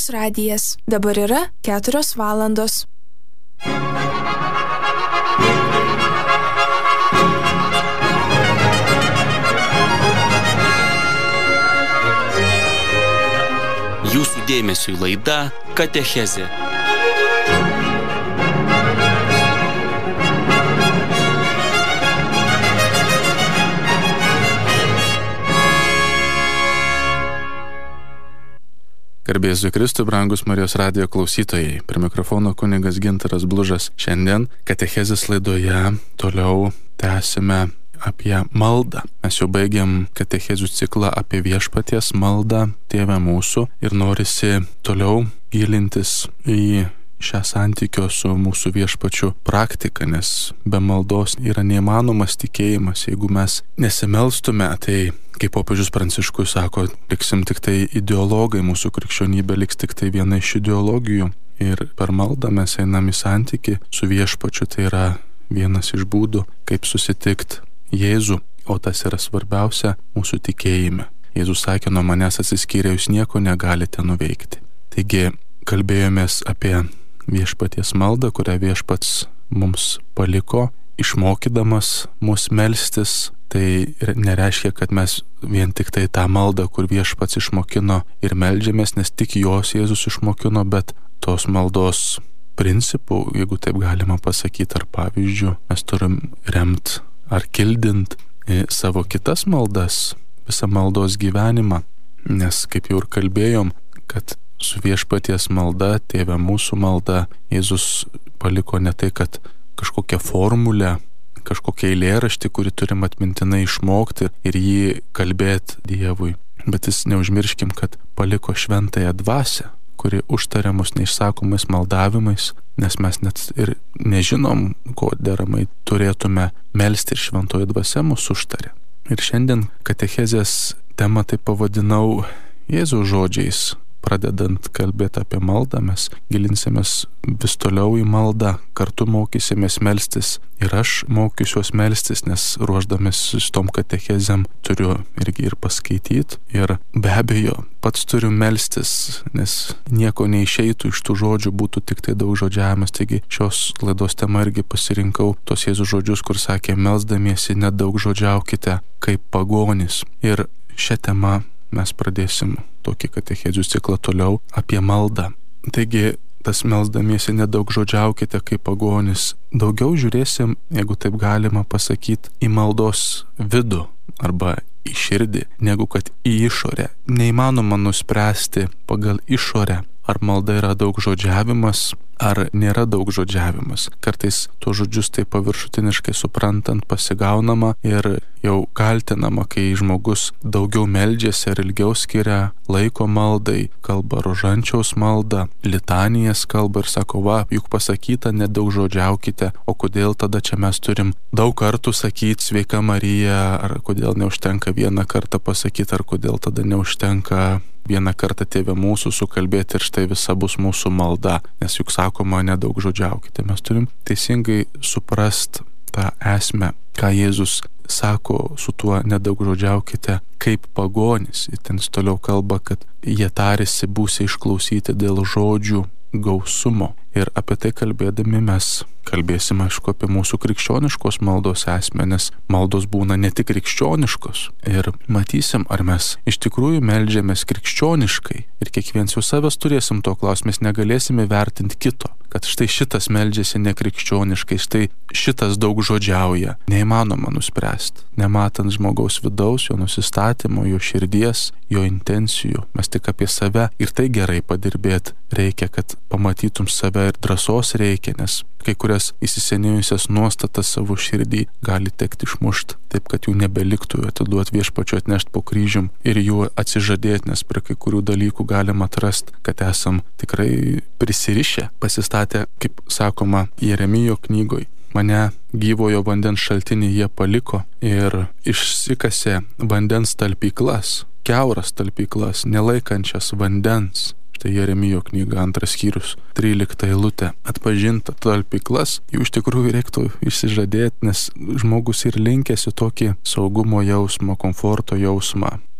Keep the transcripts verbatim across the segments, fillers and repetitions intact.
Marijos radijas. Dabar yra keturios valandos. Jūsų dėmesiui laida Katechezė. Garbė Jėzui Kristui, brangus Marijos radijo klausytojai. Prie mikrofono kunigas Gintaras Blužas. Šiandien Katechezės laidoje toliau tęsime apie maldą. Mes jau baigėm katechezių ciklą apie viešpaties maldą, Tėve mūsų, ir norisi toliau gilintis į šią santykio su mūsų viešpačiu praktiką, nes be maldos yra neįmanomas tikėjimas. Jeigu mes nesimelstume, tai, kaip popiežius Pranciškus sako, liksim tik tai ideologai, mūsų krikščionybė liks tik tai viena iš ideologijų. Ir per maldą mes einam į santykį su viešpačiu, tai yra vienas iš būdų, kaip susitikti Jėzų, o tas yra svarbiausia mūsų tikėjime. Jėzus sakė, nuo manęs atsiskyrę jūs nieko negalite nuveikti. Taigi kalbėjomės apie viešpaties maldą, kurią viešpats mums paliko, išmokydamas mus melstis. Tai nereiškia, kad mes vien tik tai tą maldą, kur viešpats išmokino, ir meldžiamės, nes tik jos Jėzus išmokino, bet tos maldos principų, jeigu taip galima pasakyti, ar pavyzdžių, mes turim remt ar kildint savo kitas maldas, visą maldos gyvenimą. Nes, kaip jau ir kalbėjom, kad su viešpaties malda, Tėve mūsų malda, Jėzus paliko ne tai, kad kažkokią formulę, kažkokią eilėraštį, kurį turim atmintinai išmokti ir jį kalbėti Dievui. Bet jis, neužmirškim, kad paliko šventąją dvasią, kuri užtaria mus neišsakomais maldavimais, nes mes net ir nežinom, ko deramai turėtume melsti, ir šventoji dvasia mus užtaria. Ir šiandien katechezės temą tai pavadinau Jėzaus žodžiais. Pradedant kalbėti apie maldą, mes gilinsimės vis toliau į maldą, kartu mokysimės melstis. Ir aš mokysiuos melstis, nes ruoždamis su tom katechezėm turiu irgi ir paskaityti. Ir be abejo, pats turiu melstis, nes nieko neišeitų iš tų žodžių, būtų tik tai daug žodžiavimas. Taigi šios laidos tema irgi pasirinkau tos Jėzaus žodžius, kur sakė, melsdamiesi nedaug žodžiaukite kaip pagonys. Ir šią temą mes pradėsim tokį katechezių ciklą toliau apie maldą. Taigi, tas melsdamiesi nedaug žodžiaukite kaip pagonis. Daugiau žiūrėsim, jeigu taip galima pasakyti, į maldos vidų arba į širdį, negu kad į išorę. Neįmanoma nuspręsti pagal išorę, ar malda yra daug žodžiavimas, ar nėra daug žodžiavimas. Kartais tuos žodžius taip paviršutiniškai suprantant pasigaunama ir jau kaltinama, kai žmogus daugiau meldžiasi ar ilgiau skiria laiko maldai, kalba rožančiaus maldą, litanijas kalba ir sako, va, juk pasakyta nedaug žodžiaukite, o kodėl tada čia mes turim daug kartų sakyti sveika Marija, ar kodėl neužtenka vieną kartą pasakyti, ar kodėl tada neužtenka vieną kartą Tėve mūsų sukalbėti ir štai visa bus mūsų malda, nes juk sakoma nedaug žodžiaukite. Mes turim teisingai suprast tą esmę, ką Jėzus sako su tuo nedaug žodžiaukite kaip pagonis. Ir ten toliau kalba, kad jie tarėsi būsi išklausyti dėl žodžių gausumo. Ir apie tai kalbėdami mes kalbėsime, aišku, apie mūsų krikščioniškos maldos esmę, nes maldos būna ne tik krikščioniškos. Ir matysim, ar mes iš tikrųjų meldžiamės krikščioniškai. Ir kiekvienas jau savęs turėsim to klausti, mes negalėsime vertinti kito, kad štai šitas meldžiasi nekrikščioniškai, štai šitas daug žodžiauja. Neįmanoma nuspręsti, nematant žmogaus vidaus, jo nusistatymo, jo širdies, jo intencijų. Mes tik apie save ir tai gerai padirbėti reikia, kad pamatytum save, ir drąsos reikia, nes kai kurias įsisenėjusias nuostatas savo širdį gali tekti išmušti, taip kad jų nebeliktų, atiduoti viešpačiu, atnešti po kryžium ir jų atsižadėti, nes prie kai kurių dalykų galim atrasti, kad esam tikrai prisirišę, pasistatę, kaip sakoma, Jeremijo knygoj. Mane gyvojo vandens šaltinį jie paliko ir išsikasė vandens talpyklas, kiauras talpyklas, nelaikančias vandens. Tai Jeremijo knyga, antras skyrius, trylikta eilutė. Atpažinta talpyklas, jų iš tikrųjų reiktų išsižadėti, nes žmogus ir linkėsi tokį saugumo jausmą, komforto jausmą.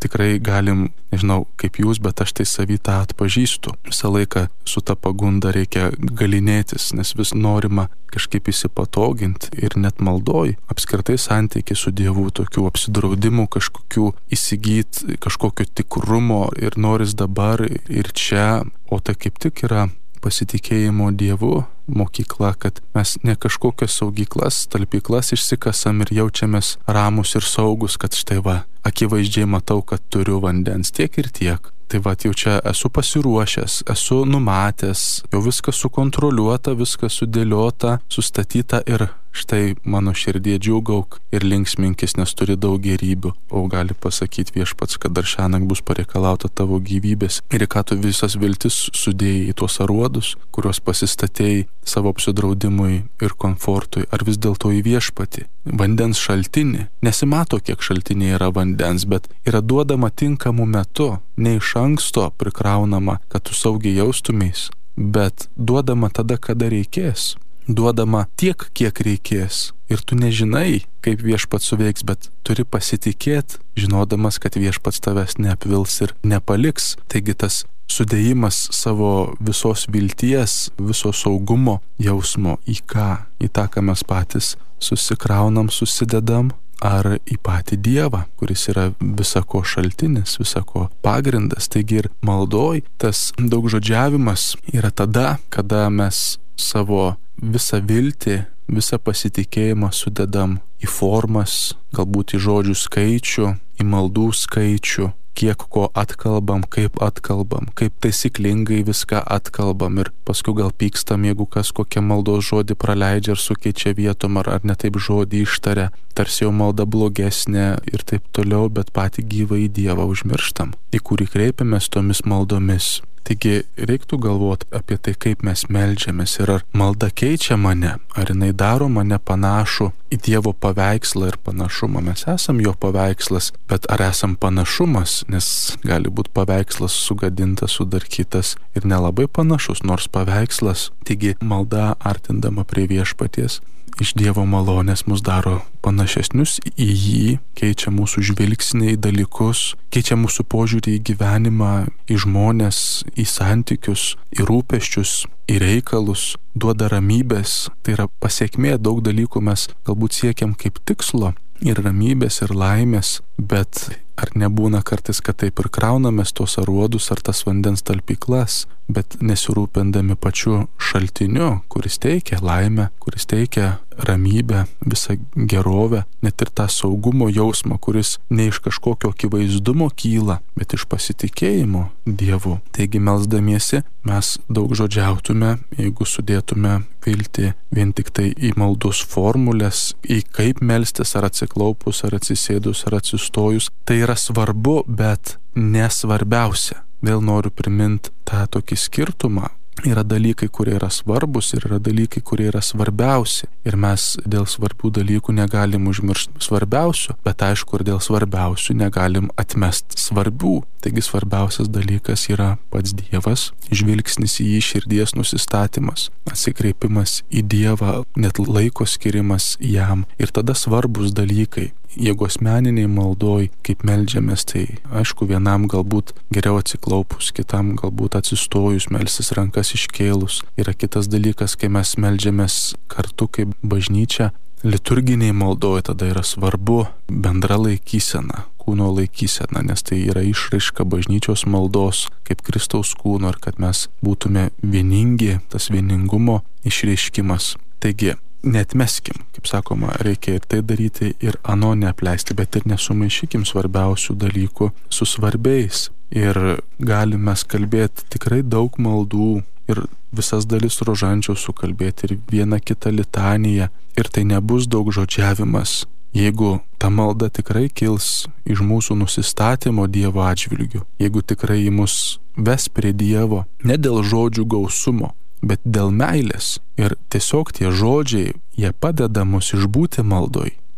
tikrai galim, nežinau kaip jūs, bet aš tai savy tą atpažįstu. Visą laiką su ta pagunda reikia galinėtis, nes vis norima kažkaip įsipatoginti ir net maldoj. Apskritai santykiai su Dievu, tokių apsidraudimų, kažkokių įsigyti, kažkokio tikrumo ir noris dabar ir čia, o tai kaip tik yra pasitikėjimo Dievu mokykla, kad mes ne kažkokias saugyklas, talpyklas išsikasam ir jaučiamės ramus ir saugus, kad štai va, akivaizdžiai matau, kad turiu vandens tiek ir tiek. Tai va, jau čia esu pasiruošęs, esu numatęs, jau viskas sukontroliuota, viskas sudėliota, sustatyta ir štai mano širdie džiūgauk ir linksminkis, nes turi daug gerybių. O gali pasakyti Viešpats, kad dar šiąnakt bus pareikalauta tavo gyvybės. Ir ką tu visas viltis sudėjai į tuos aruodus, kuriuos pasistatėjai savo apsidraudimui ir komfortui, ar vis dėlto į Viešpatį, vandens šaltinį. Nesimato, kiek šaltiniai yra vandens, bet yra duodama tinkamu metu, ne iš anksto prikraunama, kad tu saugiai jaustumės, bet duodama tada, kada reikės. Duodama tiek, kiek reikės. Ir tu nežinai, kaip Viešpats suveiks, bet turi pasitikėti, žinodamas, kad Viešpats tavęs neapvils ir nepaliks. Taigi tas sudėjimas savo visos vilties, viso saugumo jausmo į ką? Į tą, ką mes patys susikraunam, susidedam, ar į patį Dievą, kuris yra visako šaltinis, visako pagrindas. Taigi ir maldoj tas daugžodžiavimas yra tada, kada mes savo visą viltį, visą pasitikėjimą sudedam į formas, galbūt į žodžių skaičių, į maldų skaičių, kiek ko atkalbam, kaip atkalbam, kaip taisyklingai viską atkalbam ir paskui gal pykstam, jeigu kas kokią maldos žodį praleidžia ar sukeičia vietom, ar, ar ne taip žodį ištaria, tarsi jau malda blogesnė ir taip toliau, bet patį gyvą į Dievą užmirštam, į kurį kreipiamės tomis maldomis. Taigi reiktų galvoti apie tai, kaip mes meldžiamės ir ar malda keičia mane, ar jinai daro mane panašų į Dievo paveikslą ir panašumą. Mes esam jo paveikslas, bet ar esam panašumas, nes gali būti paveikslas sugadintas, sudarkytas ir nelabai panašus, nors paveikslas. Taigi malda artindama prie Viešpaties iš Dievo malonės mus daro panašesnius į jį, keičia mūsų žvilgsnį į dalykus, keičia mūsų požiūrį į gyvenimą, į žmonės, į santykius, į rūpesčius, į reikalus, duoda ramybės. Tai yra pasiekmė, daug dalykų mes galbūt siekiam kaip tikslo ir ramybės ir laimės, bet ar nebūna kartais, kad taip ir kraunamės tos aruodus ar tas vandens talpyklas, bet nesirūpindami pačiu šaltiniu, kuris teikia laimę, kuris teikia ramybę, visą gerovę, net ir tą saugumo jausmą, kuris ne iš kažkokio akivaizdumo kyla, bet iš pasitikėjimo Dievu. Taigi melsdamiesi mes daug žodžiautume, jeigu sudėtume viltį vien tik tai į maldos formulės, į kaip melstis, ar atsiklaupus, ar atsisėdus, ar atsistojus. Tai yra svarbu, bet nesvarbiausia. Vėl noriu priminti tą tokį skirtumą. Yra dalykai, kurie yra svarbus ir yra dalykai, kurie yra svarbiausi. Ir mes dėl svarbių dalykų negalim užmiršti svarbiausių, bet aišku, ir dėl svarbiausių negalim atmesti svarbių. Taigi svarbiausias dalykas yra pats Dievas, žvilgsnis į jį, širdies nusistatymas, atsikreipimas į Dievą, net laiko skirimas jam. Ir tada svarbus dalykai. Jeigu asmeniniai maldoj, kaip meldžiamės, tai aišku, vienam galbūt geriau atsiklaupus, kitam galbūt atsistojus, melstis rankas iškėlus. Yra kitas dalykas, kai mes meldžiamės kartu kaip bažnyčia, liturginiai maldoj, tada yra svarbu bendra laikysena, kūno laikysena, nes tai yra išraiška bažnyčios maldos kaip Kristaus kūno ir kad mes būtume vieningi, tas vieningumo išreiškimas. Taigi, neatmeskim, kaip sakoma, reikia ir tai daryti, ir ano neapleisti, bet ir nesumaišykim svarbiausių dalykų su svarbiais. Ir galim mes kalbėti tikrai daug maldų ir visas dalis rožančiaus sukalbėti ir vieną kitą litaniją. Ir tai nebus daug žodžiavimas, jeigu ta malda tikrai kils iš mūsų nusistatymo Dievo atžvilgiu, jeigu tikrai į mus ves prie Dievo, ne dėl žodžių gausumo, bet dėl meilės. Ir tiesiog tie žodžiai, jie padeda mus išbūti maldoj.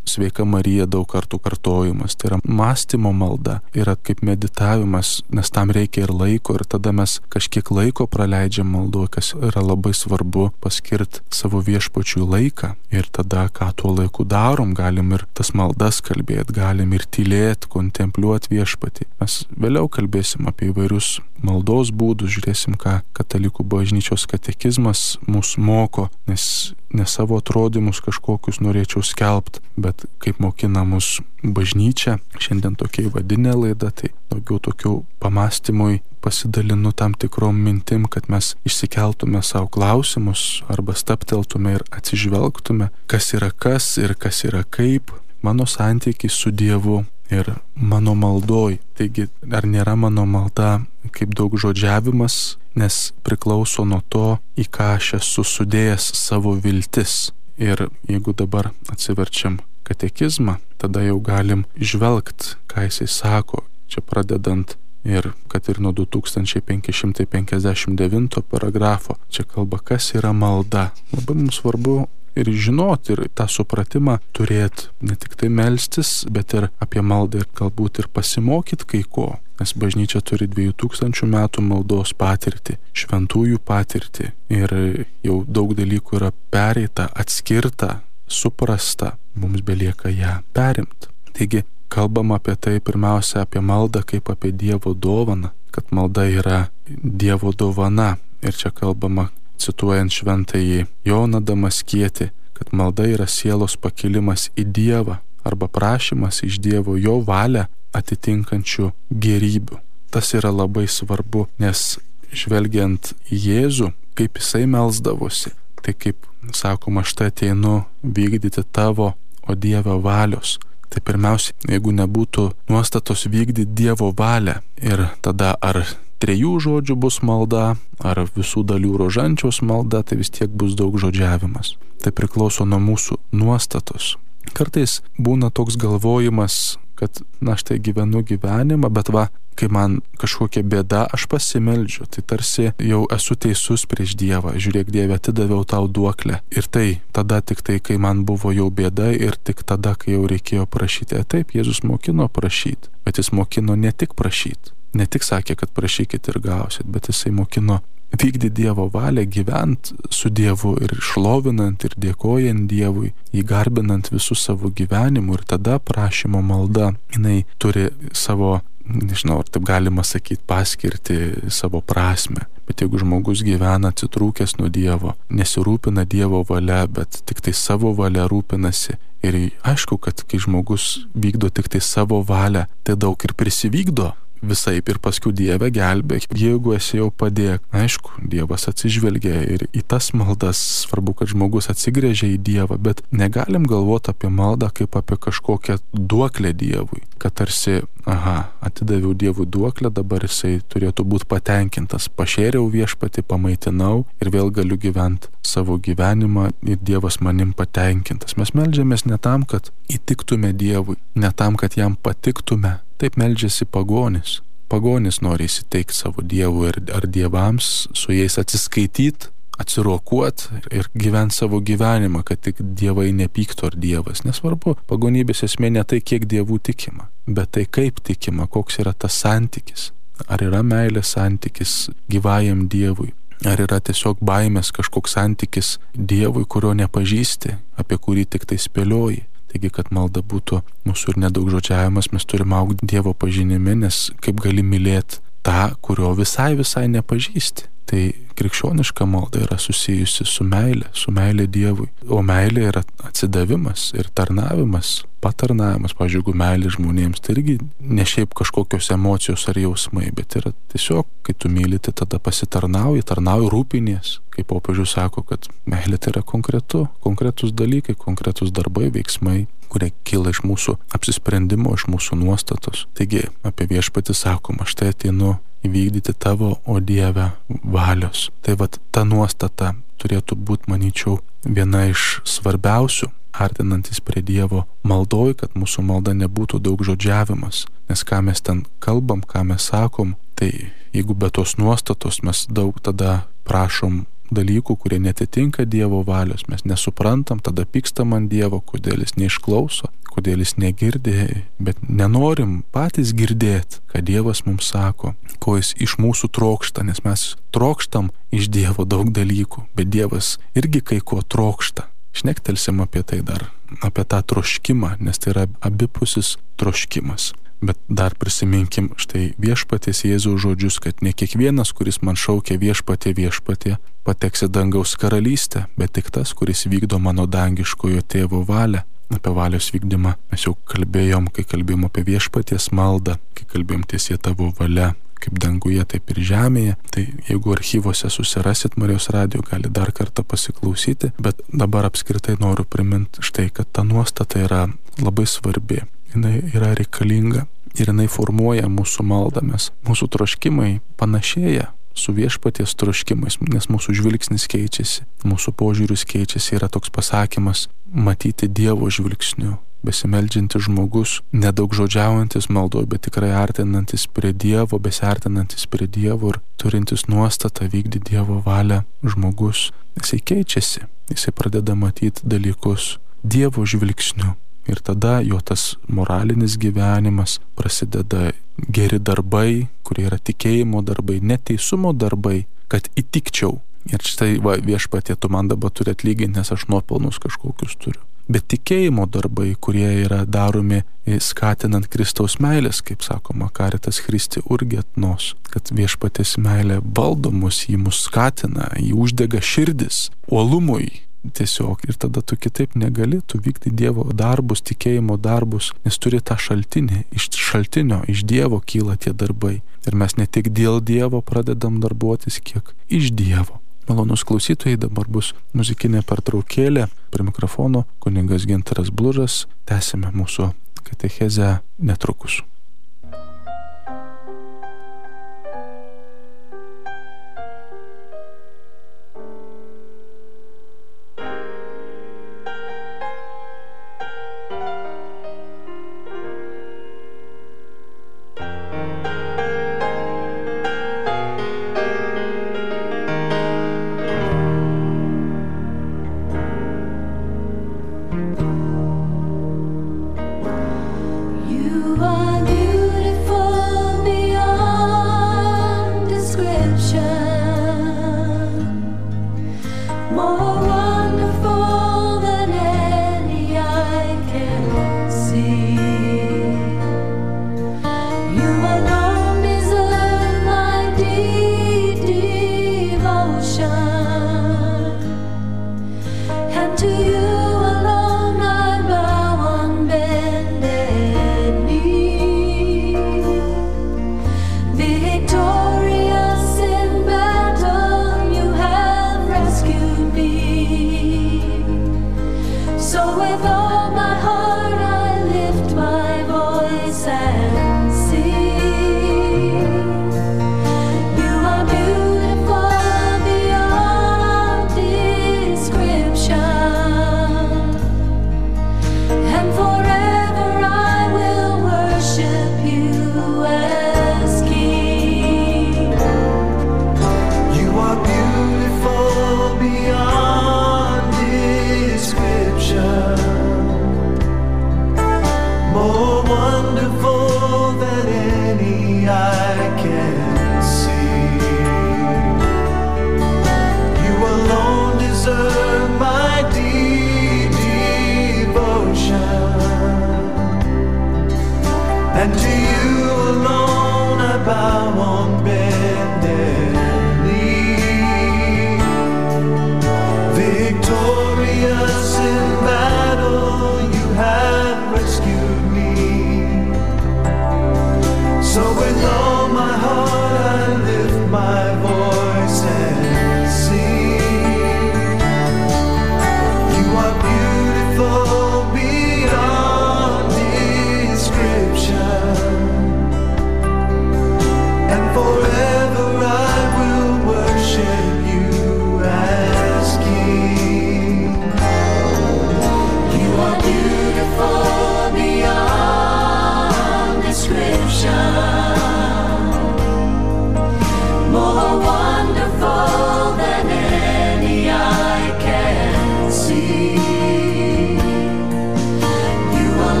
Sveika Marija daug kartų kartojimas. Tai yra mąstymo malda, yra kaip meditavimas, nes tam reikia ir laiko, ir tada mes kažkiek laiko praleidžiam maldoje, kas yra labai svarbu, paskirti savo viešpačiui laiką. Ir tada, ką tuo laiku darom, galim ir tas maldas kalbėti, galim ir tylėti, kontempliuoti viešpatį. Mes vėliau kalbėsim apie įvairius maldos būdus, žiūrėsim, ką katalikų bažnyčios katekizmas mūsų moko, nes ne savo atrodymus kažkokius norėčiau skelbti, bet kaip mokina mus bažnyčia. Šiandien tokia įvadinė laida, tai daugiau tokių pamastymui pasidalinu tam tikrom mintim, kad mes išsikeltume savo klausimus arba stapteltume ir atsižvelgtume, kas yra kas ir kas yra kaip, mano santykis su Dievu ir mano maldoj. Taigi, ar nėra mano malda kaip daug žodžiavimas, nes priklauso nuo to, į ką aš esu sudėjęs savo viltis. Ir jeigu dabar atsiverčiam katekizmą, tada jau galim žvelgt, ką jisai sako, čia pradedant ir kad ir nuo du tūkstančiai penki šimtai penkiasdešimt devinto paragrafo, čia kalba, kas yra malda. Labai mums svarbu ir žinoti, ir tą supratimą turėti, ne tik tai melstis, bet ir apie maldą ir galbūt ir pasimokyti kai ko. Nes bažnyčia turi dviejų tūkstančių metų maldos patirtį, šventųjų patirtį ir jau daug dalykų yra pereita, atskirta, suprasta, mums belieka ją perimti. Taigi, kalbam apie tai pirmiausia apie maldą kaip apie Dievo dovaną, kad malda yra Dievo dovana. Ir čia kalbama, cituojant šventąjį Joną Damaskietį, kad malda yra sielos pakilimas į Dievą arba prašymas iš Dievo jo valią atitinkančių gerybių. Tas yra labai svarbu, nes žvelgiant į Jėzų, kaip jisai melsdavosi, tai kaip sakoma, štai ateinu vykdyti tavo, o Dievo valios. Tai pirmiausia, jeigu nebūtų nuostatos vykdyti Dievo valią ir tada ar trejų žodžių bus malda, ar visų dalių rožančiaus malda, tai vis tiek bus daug žodžiavimas. Tai priklauso nuo mūsų nuostatos. Kartais būna toks galvojimas, kad na štai gyvenu gyvenimą, bet va, kai man kažkokia bėda, aš pasimeldžiu, tai tarsi jau esu teisus prieš Dievą. Žiūrėk, Dieve, atidaviau tau duoklę. Ir tai tada tik tai, kai man buvo jau bėda ir tik tada, kai jau reikėjo prašyti. E taip, Jėzus mokino prašyti, bet jis mokino ne tik prašyti. Ne tik sakė, kad prašykit ir gausit, bet jisai mokino vykdyti Dievo valią, gyvent su Dievu ir šlovinant ir dėkojant Dievui, jį garbinant visų savo gyvenimu. Ir tada prašymo malda, jinai turi savo, nežinau, ar taip galima sakyti, paskirti savo prasme. Bet jeigu žmogus gyvena atsitrūkęs nuo Dievo, nesirūpina Dievo valia, bet tik tai savo valia rūpinasi. Ir aišku, kad kai žmogus vykdo tik tai savo valią, tai daug ir prisivykdo visaip ir paskui Dieve gelbėk, jeigu esi jau padėk. Aišku, Dievas atsižvelgia ir į tas maldas, svarbu, kad žmogus atsigręžia į Dievą, bet negalim galvoti apie maldą kaip apie kažkokią duoklę Dievui, kad tarsi, aha, atidaviau Dievui duoklę, dabar jisai turėtų būti patenkintas, pašėriau viešpatį, pamaitinau ir vėl galiu gyventi savo gyvenimą ir Dievas manim patenkintas. Mes meldžiamės ne tam, kad įtiktume Dievui, ne tam, kad jam patiktume. Taip meldžiasi pagonis. Pagonis nori įsiteikti savo Dievui ir ar dievams, su jais atsiskaityti, atsirokuot ir gyventi savo gyvenimą, kad tik dievai nepyktų ar Dievas. Nesvarbu, pagonybės esmė ne tai, kiek dievų tikima, bet tai kaip tikima, koks yra tas santykis. Ar yra meilės santykis gyvajam Dievui, ar yra tiesiog baimės kažkoks santykis Dievui, kurio nepažįsti, apie kurį tik tai spėlioji. Taigi, kad malda būtų mūsų ir nedaug žodžiavimas, mes turime augti Dievo pažinimi, nes kaip gali mylėti tą, kurio visai visai nepažįsti. Tai krikščioniška malda yra susijusi su meilė, su meilė Dievui. O meilė yra atsidavimas ir tarnavimas, patarnavimas. Pavyzdžiui, jeigu meilė žmonėms, tai irgi ne šiaip kažkokios emocijos ar jausmai, bet yra tiesiog, kai tu myli, tai tada pasitarnauji, tarnauji, rūpinies. Kaip popiežius sako, kad meilė tai yra konkretu, konkretus dalykai, konkretus darbai, veiksmai, kurie kyla iš mūsų apsisprendimo, iš mūsų nuostatos. Taigi, apie viešpatį sakoma, štai ateinu įvykdyti tavo, o Dieve, valios. Tai vat ta nuostata turėtų būti, manyčiau, viena iš svarbiausių, artinantis prie Dievo maldoj, kad mūsų malda nebūtų daug žodžiavimas. Nes ką mes ten kalbam, ką mes sakom, tai jeigu be tos nuostatos mes daug tada prašom dalykų, kurie netitinka Dievo valios, mes nesuprantam, tada pykstam ant Dievo, kodėl jis neišklauso, kodėl jis negirdi, bet nenorim patys girdėti, ką Dievas mums sako, ko jis iš mūsų trokšta, nes mes trokštam iš Dievo daug dalykų, bet Dievas irgi kai ko trokšta. Šnektelsim apie tai dar, apie tą troškimą, nes tai yra abipusis troškimas. Bet dar prisiminkim štai viešpaties Jėzaus žodžius, kad ne kiekvienas, kuris man šaukia viešpatie viešpatie, pateks į dangaus karalystę, bet tik tas, kuris vykdo mano dangiškojo tėvo valią. Apie valios vykdymą mes jau kalbėjom, kai kalbėjom apie viešpaties maldą, kai kalbėjom tiesie tavo valia, kaip danguje, taip ir žemėje. Tai jeigu archyvose susirasit Marijos radijo, gali dar kartą pasiklausyti, bet dabar apskritai noriu priminti štai, kad ta nuostata yra labai svarbi. Jinai yra reikalinga ir jinai formuoja mūsų maldą, mes mūsų troškimai panašėja su viešpaties troškimais, nes mūsų žvilgsnis keičiasi, mūsų požiūris keičiasi, yra toks pasakymas matyti Dievo žvilgsniu, besimeldžiantis žmogus, nedaug žodžiaujantis maldoje, bet tikrai artinantis prie Dievo, besiartinantis prie Dievo ir turintis nuostatą vykdyti Dievo valią žmogus, jisai keičiasi, jisai pradeda matyti dalykus Dievo žvilgsniu. Ir tada jo tas moralinis gyvenimas prasideda geri darbai, kurie yra tikėjimo darbai, neteisumo darbai, kad įtikčiau. Ir štai va, viešpatie, tu man dabar turi atlyginti, nes aš nuopelnus kažkokius turiu. Bet tikėjimo darbai, kurie yra daromi skatinant Kristaus meilės, kaip sakoma, caritas Christi urget nos, kad viešpaties meilė valdo mus, jį mus skatina, jį uždega širdis uolumui. Tiesiog ir tada tu kitaip negali, tu vykti Dievo darbus, tikėjimo darbus, nes turi tą šaltinį, iš šaltinio, iš Dievo kyla tie darbai. Ir mes ne tik dėl Dievo pradedam darbuotis, kiek iš Dievo. Malonus klausytojai, dabar bus muzikinė pertraukėlė. Prie mikrofono kunigas Gintaras Blužas. Tęsime mūsų katechezę netrukus.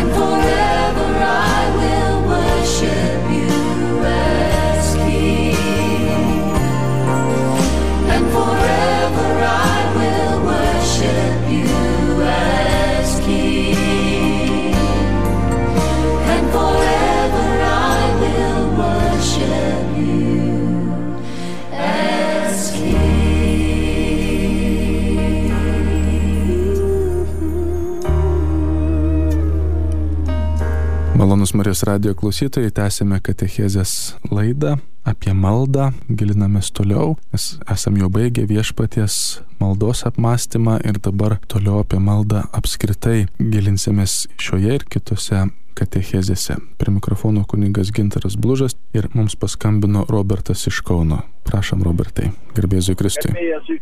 Malonus Marijos radijo klausytojai, tęsime katechezės laidą apie maldą, gilinamės toliau, nes esam jau baigę viešpaties maldos apmąstymą ir dabar toliau apie maldą apskritai gilinsimės šioje ir kitose katechezėse. Prie mikrofono kunigas Gintaras Blužas ir mums paskambino Robertas iš Kauno. Prašom, Robertai, garbė Jėzui Kristui.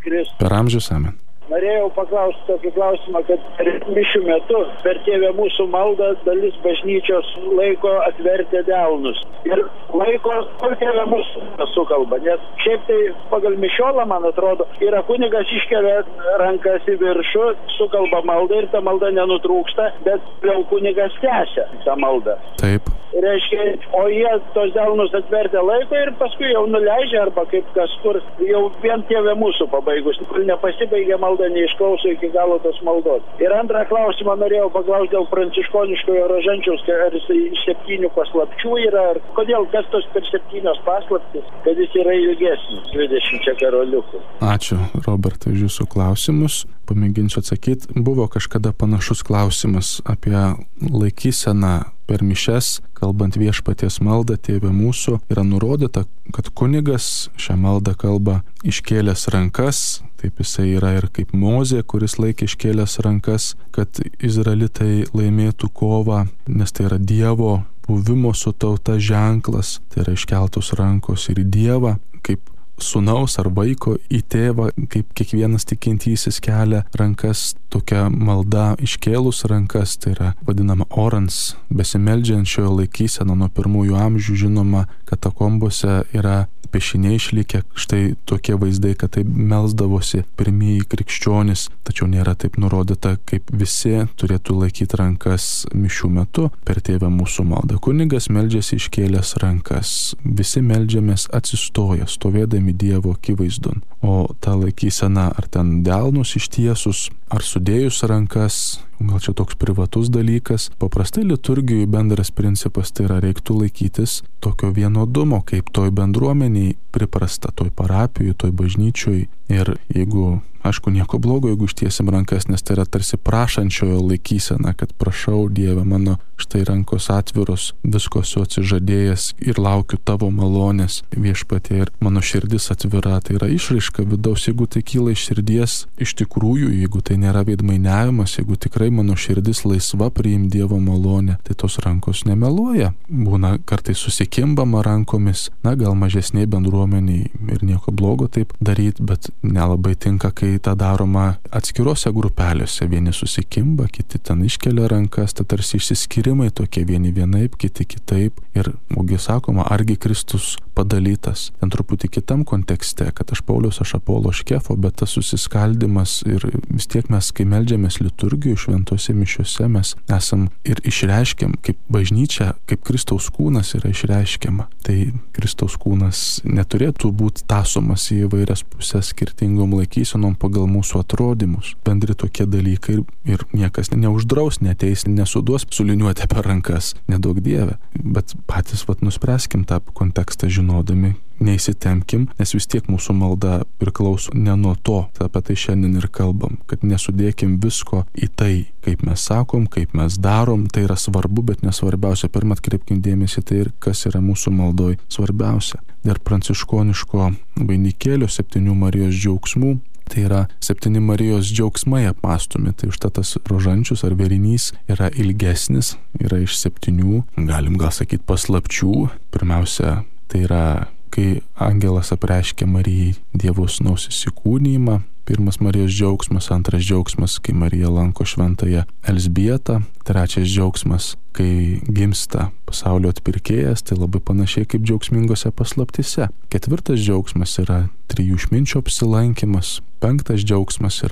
Per amžius, amen. Norėjau paklausti tokį klausimą, kad mišių metu per Tėvę mūsų maldą dalis bažnyčios laiko atvertę delnus. Ir laiko Tėvę mūsų sukalba, nes šiaip tai pagal mišiolą, man atrodo, yra kunigas iškelia rankas į viršų, sukalba maldą ir ta malda nenutrūksta, bet vėl kunigas tęsia tą maldą. Taip. Reiškia, o jie tos delnus atvertę laiko ir paskui jau nuleidžia arba kaip kas kur jau vien Tėvę mūsų pabaigus, kur nepasibaigė malda, neišklauso iki galo tos maldos. Ir antrą klausimą norėjau paklausti dėl pranciškoniškojo rožančiaus, ar jis iš septynių paslapčių yra, ar kodėl kas tos per septynios paslaptis, kad jis yra ilgesnis, dvidešimčia karoliukų. Ačiū, Robertai, už jūsų klausimus. Pamėginsiu atsakyti. Buvo kažkada panašus klausimas apie laikyseną per mišias, kalbant viešpaties maldą Tėve mūsų, yra nurodyta, kad kunigas šią maldą kalba iškėlęs rankas, taip jisai yra ir kaip Mozė, kuris laikė iškėlęs rankas, kad izraelitai laimėtų kovą, nes tai yra Dievo buvimo su tauta ženklas, tai yra iškeltos rankos ir į Dievą, kaip sūnaus ar vaiko į tėvą, kaip kiekvienas tikintysis kelia rankas, tokia malda iškėlus rankas, tai yra vadinama orans, besimeldžiančiojo laikysena nuo pirmųjų amžių. Žinoma, katakombose yra piešiniai išlikę, štai tokie vaizdai, kad taip melsdavosi pirmieji krikščionys, tačiau nėra taip nurodyta, kaip visi turėtų laikyti rankas mišių metu per Tėvę mūsų maldą. Kunigas meldžiasi iškėlęs rankas, visi meldžiamės atsistoję, stovėdami Dievo akivaizdon. O ta laikysena, ar ten delnus ištiesus, ar sudėjus rankas, gal čia toks privatus dalykas. Paprastai liturgijų bendras principas tai yra reiktų laikytis tokio vienodumo, kaip toj bendruomeniai priprasta, toj parapijoj, toj bažnyčioj. Ir jeigu, aišku, nieko blogo, jeigu ištiesim rankas, nes tai yra tarsi prašančiojo laikysena, kad prašau Dieve mano, štai rankos atviros, visko esu atsižadėjęs ir laukiu tavo malonės viešpatie ir mano širdis atvira. Tai yra išraiška vidaus, jeigu tai kyla iš širdies, iš tikrųjų, jeigu tai nėra veidmainiavimas, jeigu tikrai mano širdis laisva priimti Dievo malonę, tai tos rankos nemeluoja. Būna kartais susikimbama rankomis, na gal mažesniai bendruomeniai ir nieko blogo taip daryti, bet nelabai tinka, kai tą daroma atskiruose grupelėse. Vieni susikimba, kiti ten iškelia rankas, tai tarsi išsiskyrimai tokie, vieni vienaip, kiti kitaip. Ir, ogi sakoma, argi Kristus padalytas. Ten truputį kitam kontekste, kad aš Paulius, aš Apolo, aš Kefo, bet tas susiskaldimas ir vis tiek mes, kai meldžiamės liturgijų šventose mišiuose, mes esam ir išreiškiam, kaip bažnyčia, kaip Kristaus kūnas yra išreiškiama. Tai Kristaus kūnas neturėtų būti tasomas į įvairias pusės skirtingom laikysenom pagal mūsų atrodymus. Bendri tokie dalykai ir, ir niekas neuždraus, neteis, nesuduos suliniuoti per rankas, nedaug Dieve. Bet patys vat nuspręskim tą kontekstą žinodami, neįsitempkim, nes vis tiek mūsų malda priklauso ne nuo to, apie tai šiandien ir kalbam, kad nesudėkim visko į tai, kaip mes sakom, kaip mes darom, tai yra svarbu, bet nesvarbiausia. Pirmą atkreipkim dėmesį tai ir kas yra mūsų maldoj svarbiausia. Ir pranciškoniško vainikėlio septynių Marijos džiaugsmų, tai yra septyni Marijos džiaugsmai apmąstomi. Tai užtat tas rožančius ar vėrinys yra ilgesnis, yra iš septynių, galim gal sakyti, paslapčių. Pirmiausia, tai yra kai angelas apreiškia Marijai Dievo sūnaus įsikūnijimą. Pirmas Marijos džiaugsmas, antras džiaugsmas, kai Marija lanko šventąją Elzbietą, trečias džiaugsmas, kai gimsta pasaulio atpirkėjas, tai labai panašiai kaip džiaugsmingose paslaptise. Ketvirtas džiaugsmas yra trijų išminčių apsilankimas, penktas džiaugsmas yra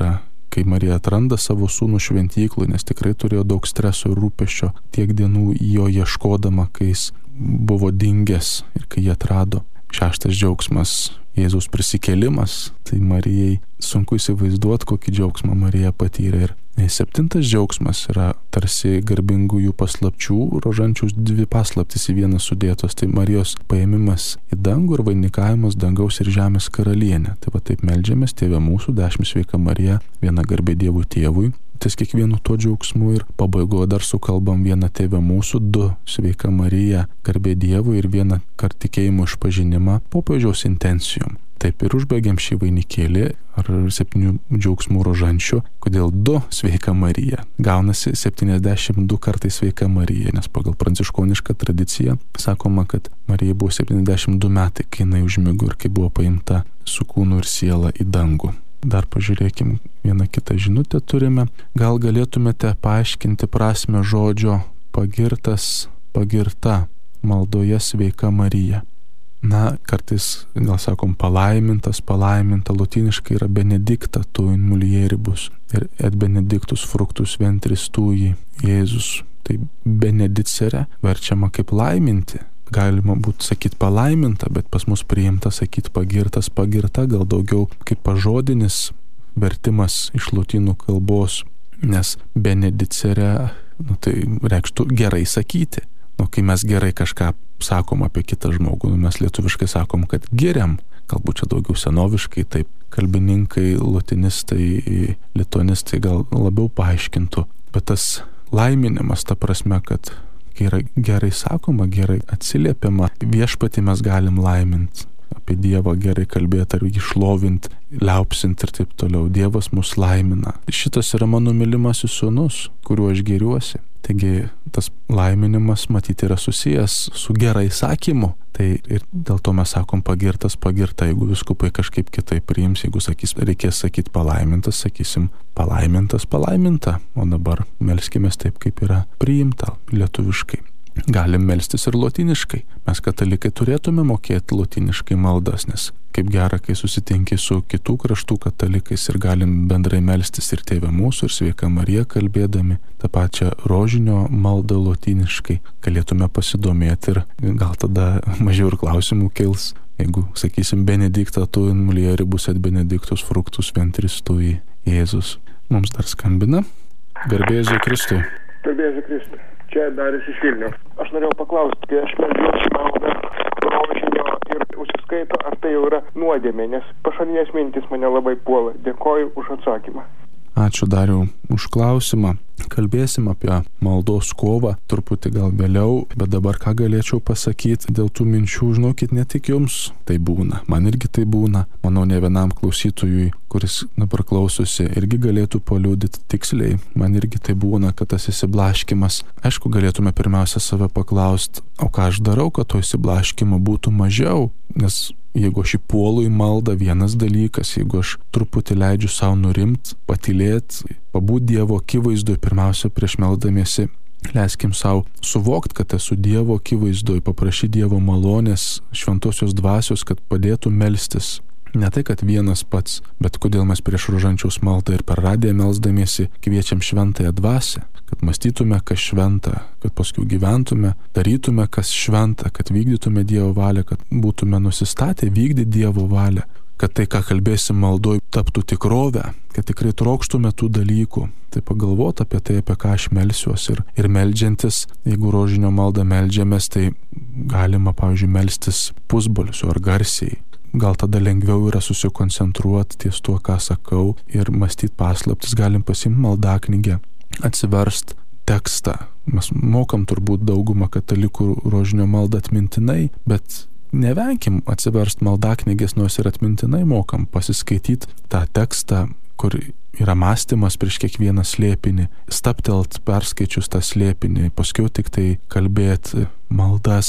kai Marija atranda savo sūnų šventyklui, nes tikrai turėjo daug streso ir rūpesčio tiek dienų jo ieškodama, kai jis buvo dingęs ir kai jį atrado. Šeštas džiaugsmas – Jėzaus prisikėlimas. Tai Marijai sunku įsivaizduoti, kokį džiaugsmą Marija patyrė. Ir septintas džiaugsmas yra tarsi garbingųjų paslapčių, rožančiaus dvi paslaptys į vieną sudėtos. Tai Marijos paėmimas į dangų ir vainikavimas dangaus ir žemės karalienė. Tai va taip meldžiamės, Tėve mūsų, dešimt sveika Marija, viena garbė Dievui Tėvui. Ties kiekvienu tuo džiaugsmu ir pabaigoje dar sukalbam vieną Tėve mūsų, du sveika Marija, garbė Dievui ir vieną kart tikėjimo išpažinimą popiežiaus intencijom. Taip ir užbaigiam šį vainikėlį ar septynių džiaugsmų rožančių. Kodėl du sveika Marija? Gaunasi septyniasdešimt du kartai sveika Marija, nes pagal pranciškonišką tradiciją sakoma, kad Marija buvo septyniasdešimt du metai, kai jinai užmigo ir kai buvo paimta su kūnu ir siela į dangų. Dar pažiūrėkim, vieną kitą žinutę turime. Gal galėtumėte paaiškinti prasmę žodžio pagirtas, pagirta maldoje sveika Marija? Na, kartais gal sakom palaimintas, palaiminta, lotyniškai yra benedikta tu in mulieribus ir et benedictus fructus ventris tui, Jėzus. Tai benedicere verčiama kaip laiminti. Galima būtų sakyti palaiminta, bet pas mus priimta sakyti pagirtas, pagirta, gal daugiau kaip pažodinis vertimas iš lotynų kalbos, nes benedicere, nu, tai reikštų gerai sakyti. Nu, kai mes gerai kažką sakom apie kitą žmogų, nu, mes lietuviškai sakom, kad giriam, galbūt čia daugiau senoviškai, taip kalbininkai, lotynistai, lituanistai gal labiau paaiškintų, bet tas laiminimas ta prasme, kad kai yra gerai sakoma, gerai atsiliepiama, viešpatį mes galim laiminti, apie Dievą gerai kalbėti ar jį šlovinti, liaupsinti ir taip toliau. Dievas mus laimina. Šitas yra mano mylimasis sūnus, kuriuo aš gėriuosi. Taigi tas laiminimas matyti yra susijęs su gerai sakymu. Tai ir dėl to mes sakom pagirtas, pagirta. Jeigu vyskupai kažkaip kitaip priims, jeigu sakys, reikės sakyti palaimintas, sakysim palaimintas, palaiminta. O dabar melskimės taip, kaip yra priimta lietuviškai. Galim melstis ir lotyniškai. Mes katalikai turėtume mokėti lotyniškai maldas, nes kaip gera, kai susitinki su kitų kraštų katalikais ir galim bendrai melstis ir Tėve mūsų, ir sveika Marija kalbėdami tą pačią rožinio maldą lotyniškai. Galėtume pasidomėti ir gal tada mažiau ir klausimų kils. Jeigu sakysim benedicta tu in mulieribus et benedictus fructus ventris tui, Jėzus. Mums dar skambina. Garbė Jėzui Kristui. Garbė Jėzui Kristui. Čia Darius iš Vilniaus. Aš norėjau paklausti, kai aš meldžiuosi maldą rožinio ir užsiskaito, ar tai jau yra nuodėmė, nes pašalinės mintys mane labai puola. Dėkoju už atsakymą. Ačiū Dariau už klausimą. Kalbėsim apie maldos kovą truputį gal vėliau, bet dabar ką galėčiau pasakyti dėl tų minčių, žinokit, ne tik jums tai būna, man irgi tai būna, manau ne vienam klausytojui, kuris dabar klausosi, irgi galėtų paliudyti tiksliai, man irgi tai būna, kad tas įsiblaškimas, aišku, galėtume pirmiausia save paklausti, o ką aš darau, kad to įsiblaškimo būtų mažiau, nes jeigu aš įpuolu į maldą, vienas dalykas, jeigu aš truputį leidžiu savo nurimti, patylėti, pabūti Dievo akivaizdoje, pirmiausia prieš meldamiesi, leiskim savo suvokti, kad esu Dievo akivaizdoje, paprašyti Dievo malonės, šventosios dvasios, kad padėtų melstis. Ne tai, kad vienas pats, bet kodėl mes prieš rožančiaus maldą ir per radiją melsdamiesi kviečiam šventąją dvasią, kad mąstytume, kas šventa, kad paskui gyventume, darytume, kas šventa, kad vykdytume Dievo valią, kad būtume nusistatę vykdyti Dievo valią, kad tai, ką kalbėsim maldoj, taptų tikrovę, kad tikrai trokštume tų dalykų. Tai pagalvoti apie tai, apie ką aš melsiuos ir, ir meldžiantis, jeigu rožinio maldą meldžiamės, tai galima, pavyzdžiui, melstis pusbalsiu ar garsiai. Gal tada lengviau yra susikoncentruoti ties tuo, ką sakau ir mąstyti paslaptis, galim pasimti maldaknygę, atsiverst tekstą. Mes mokam turbūt daugumą katalikų rožinio maldą atmintinai, bet nevenkim atsiverst maldaknygės, nors ir atmintinai mokam pasiskaityti tą tekstą, kur yra mąstymas prieš kiekvieną slėpinį, staptelt perskaičius tą slėpinį, paskui tik tai kalbėti maldas.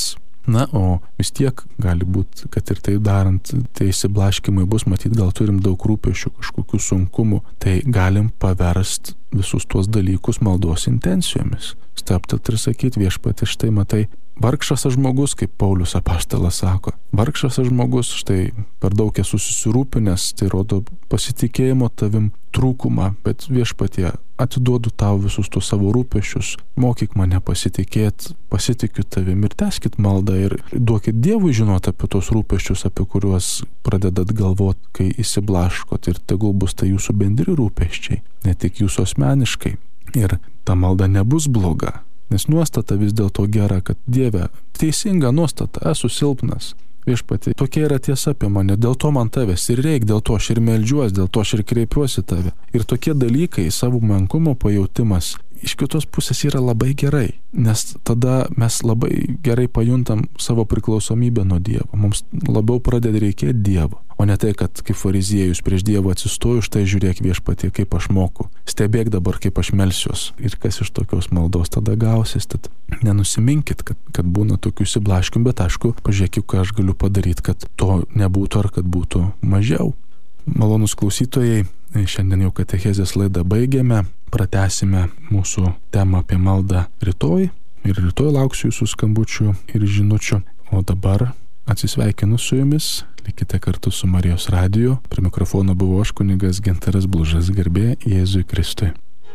Na, o vis tiek gali būti, kad ir tai darant, tai įsiblaškimai bus, matyt, gal turim daug rūpesčių, kažkokių sunkumų, tai galim paverst visus tuos dalykus maldos intencijomis. Staptelt ir sakyti, Viešpatie, štai matai, vargšas aš žmogus, kaip Paulius apaštalas sako, vargšas aš žmogus, štai per daug esu susirūpinęs, tai rodo pasitikėjimo tavim trūkumą, bet Viešpatie, atiduodu tau visus tuos savo rūpesčius, mokyk mane pasitikėti, pasitikiu tavim ir tęskit maldą ir duokit Dievui žinoti apie tos rūpesčius, apie kuriuos pradedat galvoti, kai įsiblaškot, ir tegul bus tai jūsų bendri rūpesčiai, ne tik jūsų asmeniškai. Ir ta malda nebus bloga, nes nuostata vis dėlto gera, kad Dieve, teisinga nuostata, esu silpnas. Viešpatie, tokia yra tiesa apie mane, dėl to man tavęs ir reik, dėl to aš ir meldžiuos, dėl to aš ir kreipiuosi tave. Ir tokie dalykai, savo menkumo pajautimas, iš kitos pusės yra labai gerai, nes tada mes labai gerai pajuntam savo priklausomybę nuo Dievo. Mums labiau pradeda reikėti Dievo, o ne tai, kad kaip fariziejus prieš Dievą atsistoju, štai žiūrėk Viešpatie, kaip aš moku, stebėk dabar, kaip aš melsiuos. Ir kas iš tokios maldos tada gausis, tad nenusiminkit, kad, kad būna tokių įsiblaškimų, bet aišku, pažiūrėkit, ką aš galiu padaryti, kad to nebūtų ar kad būtų mažiau. Malonus klausytojai, šiandien jau katechezės laidą baigėme, pratęsime mūsų temą apie maldą rytoj ir rytoj lauksiu jūsų skambučių ir žinučių. O dabar atsisveikinu su jumis, likite kartu su Marijos radiju. Prie mikrofono buvo aš, kunigas Gintaras Blužas, garbė Jėzui Kristui.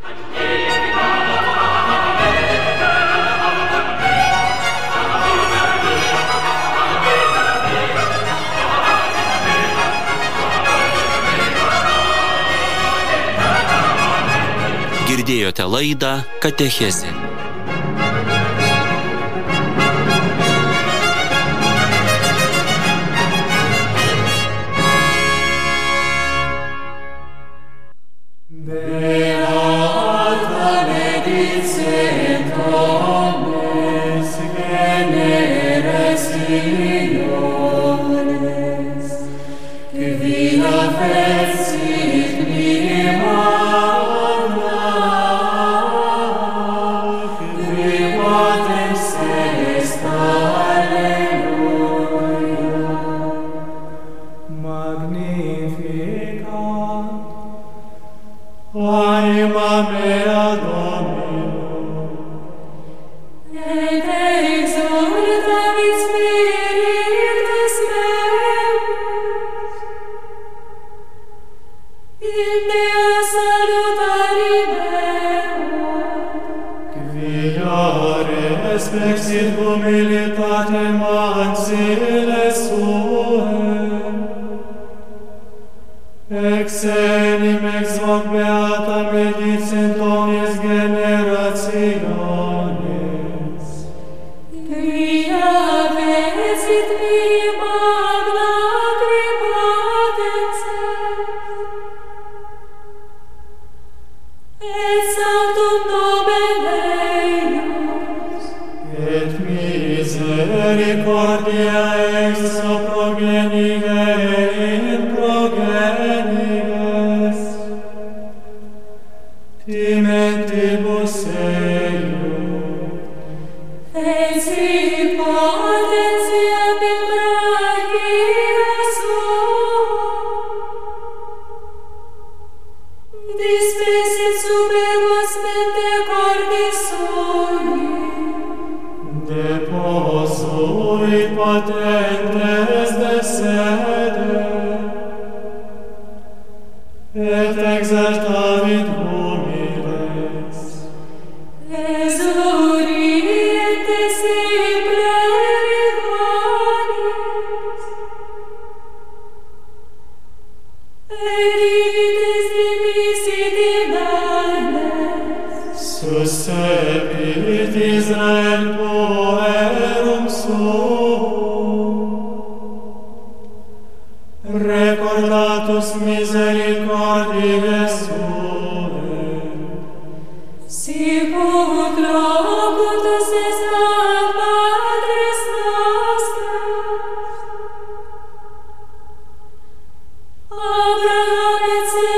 Girdėjote laidą Katechezė.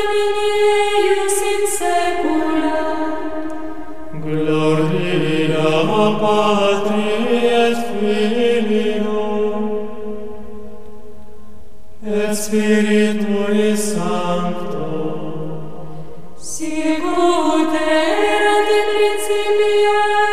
Gloria Patri et Filio et Spiritui Sancto, sicut erat in principio